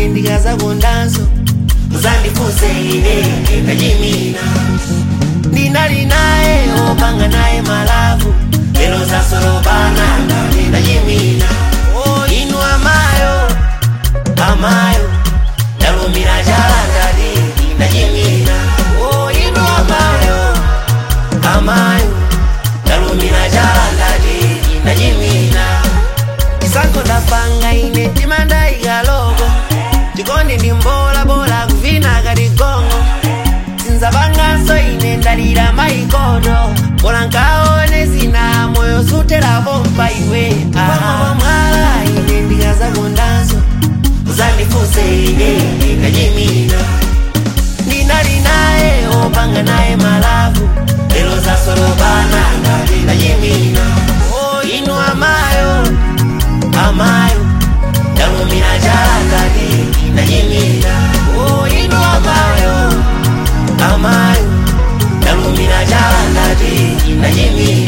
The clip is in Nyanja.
ine ndikaza kondanso muzandifuse ine ndajimina. Ndinali naye opanga naye malavu lero zasolopana ndajimina. Inu amayo amayo ndalumira chala ndajimina. Inu amayo amayo ndalumira chala ndajimina. Isanko ndapanga ine timanda igaloko chikondi ndimbola bola kuvina katigongo. Sinzabangaso ine ndalira maikono bola nkaone zina moyo sutera bomba iwe. Mwala ine ndikaza kondanso uzandifuse ine ndajimina. Ndinali naye opanga naye malavu lero zasolopana ndajimina. Inu amayo amayo ndalumira chala ndajimina. Inu amayo amayo ndalumira chala ndajimina.